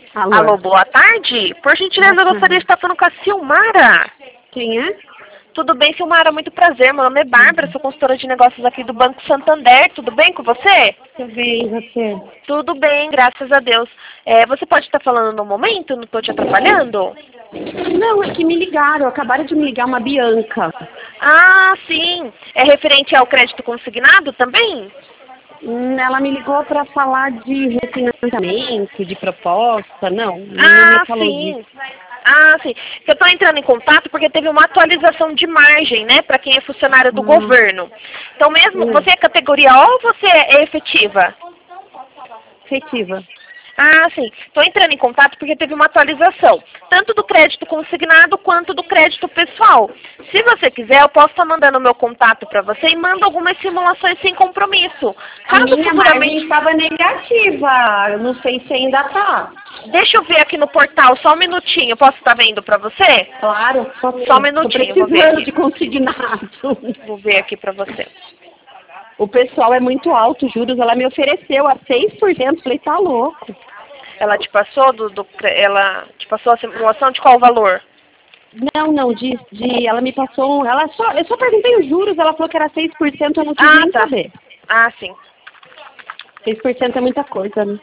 Alô? Alô, boa tarde. Por gentileza, eu gostaria de estar falando com a Silmara. Quem é? Tudo bem, Silmara? Muito prazer. Meu nome é Bárbara, sou consultora de negócios aqui do Banco Santander. Tudo bem com você? Tudo bem, você? Tudo bem, graças a Deus. Você pode estar falando no momento? Não estou te atrapalhando? Não, é que me ligaram. Acabaram de me ligar uma Bianca. Ah, sim. É referente ao crédito consignado também? Ela me ligou para falar de refinanciamento, de proposta. Não Ah, me falou sim. disso. Ah, sim. Eu estou entrando em contato porque teve uma atualização de margem, né, para quem é funcionário do governo. Então, mesmo, você é categoria O ou você é efetiva? Efetiva. Ah, sim. Estou entrando em contato porque teve uma atualização, tanto do crédito consignado quanto do crédito pessoal. Se você quiser, eu posso estar mandando o meu contato para você e mando algumas simulações sem compromisso. A Caso minha margem estava negativa. Eu não sei se ainda está. Deixa eu ver aqui no portal, só um minutinho. Posso estar vendo para você? Claro. Só um minutinho, vou ver precisando aqui. de consignado. Vou ver aqui para você. O pessoal é muito alto, juros. Ela me ofereceu a 6%. Falei, tá louco. Ela te passou ela te passou a simulação de qual valor? Não, ela me passou, eu só perguntei os juros, ela falou que era 6%, eu não quis nem saber. Ah, sim. 6% é muita coisa, né?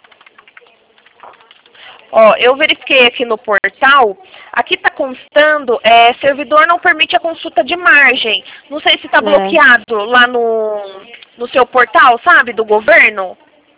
Ó, eu verifiquei aqui no portal, aqui está constando, servidor não permite a consulta de margem. Não sei se está bloqueado lá no seu portal, sabe, do governo.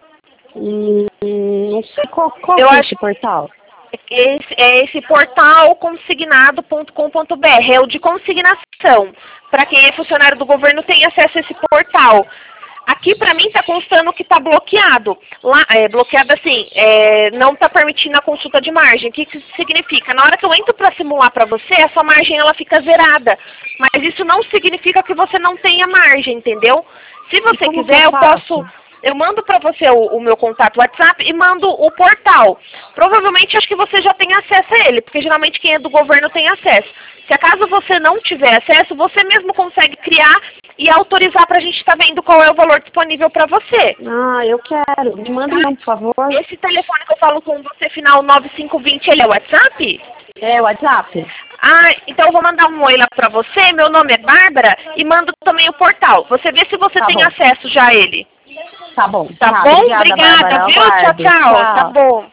Não sei qual eu é acho esse portal. Esse portal consignado.com.br, é o de consignação. Para quem é funcionário do governo tem acesso a esse portal. Aqui para mim está constando que está bloqueado. Lá, bloqueado assim, não está permitindo a consulta de margem. O que isso significa? Na hora que eu entro para simular para você, a sua margem ela fica zerada. Mas isso não significa que você não tenha margem, entendeu? Se você quiser, eu mando para você o meu contato WhatsApp e mando o portal. Provavelmente acho que você já tem acesso a ele, porque geralmente quem é do governo tem acesso. Se acaso você não tiver acesso, você mesmo consegue criar e autorizar para a gente estar vendo qual é o valor disponível para você. Ah, eu quero. Me manda um, por favor. Esse telefone que eu falo com você, final 9520, ele é o WhatsApp? É o WhatsApp? Ah, então eu vou mandar um oi lá para você, meu nome é Bárbara, e mando também o portal. Você vê se você tem acesso já a ele. Tá bom. Tá bom? Obrigada, Bárbara. viu? Tchau, tchau. Tá bom.